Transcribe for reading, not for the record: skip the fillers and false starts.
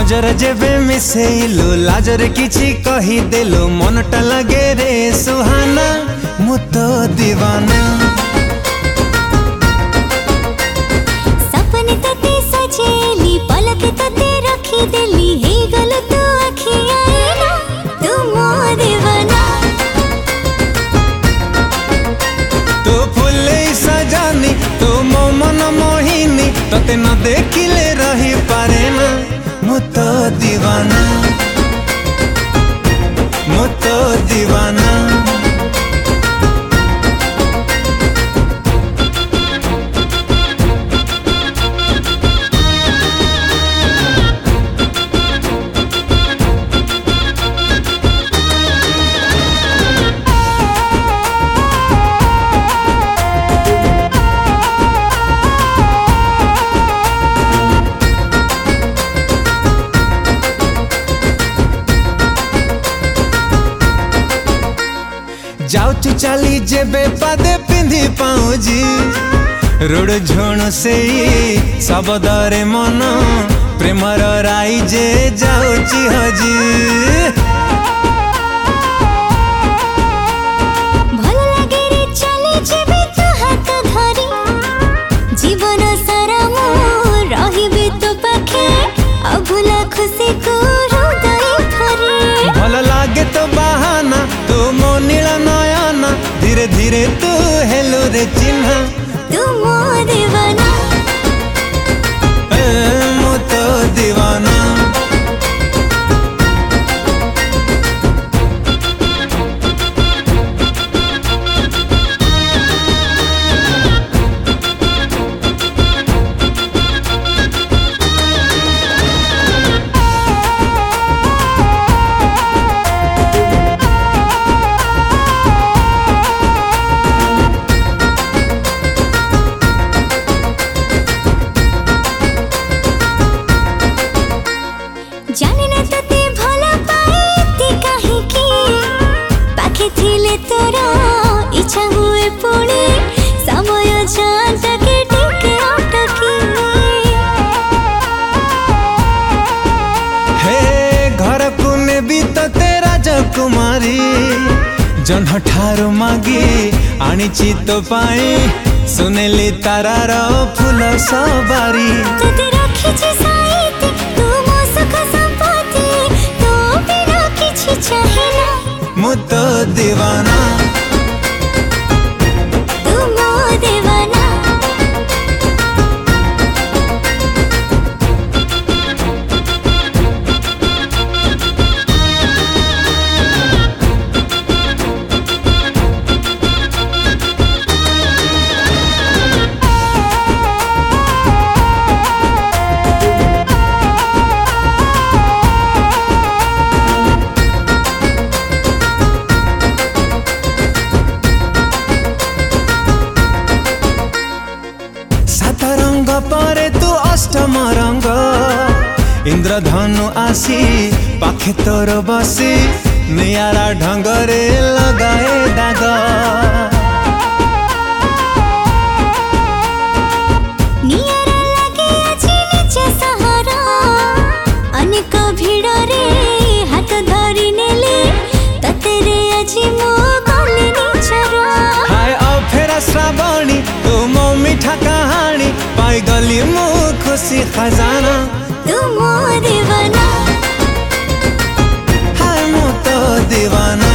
नजर जेबे मिसेइलु लाजरे किछि कही देलु मनटा लगे रे सुहाना मु तो दीवाना। सपने तते सजेली पलक तते रखी देली हे गलो तू आखी आईना तू मो दीवाना। तू फुले सजानी तू मो मन मोहिनी तते न देखिले रही पारे ना मु तो दीवाना मु तो दीवाना। जाऊचु चाली जेबे पादे पिंधि पाऊजी रोड झोण से सबदरे मन प्रेमर राई जे जाऊची हजी। भल लागे रे चले जेबे तू हाथ धरी जीवन सारा मु रहिबे तो पाखे अभुला खुशी को हृदय भरी। भल लागे तो बहाना तू मो नीला नयना धीरे धीरे तू हेलो रे चिन्हा तू मो दीवाना मु तो दीवाना। जाने न तते भला पाइती काहे की पाखे थिले तोरा इच्छा हुए पुणे समय जाता के टिके अटकी। हे घर को नेबी तो तेरा कुमारी जन्ह ठारू मागी आनीची तो पाए सुनेली तारार फूल सवारी। तते रखिछि साइती तू मो सुख संपत्ति तो बिना किछि चाहे ना मु तो दीवाना तू मो दीवाना। रंग परे तू अष्टम रंग इंद्रधनु आसी पाखे तोर बसी नियारा ढंगरे लगाए दाग। नियारा लागे आछि निचे सहारा अनेक भिड़ रे हाथ धरी नेले तते रे आछि मो गले निचरा। हाय आओ फेरा श्रावणी तू मो मीठा कहानी पाई गली मो खुशी खजाना तू मो दीवाना हाय मु तो दीवाना।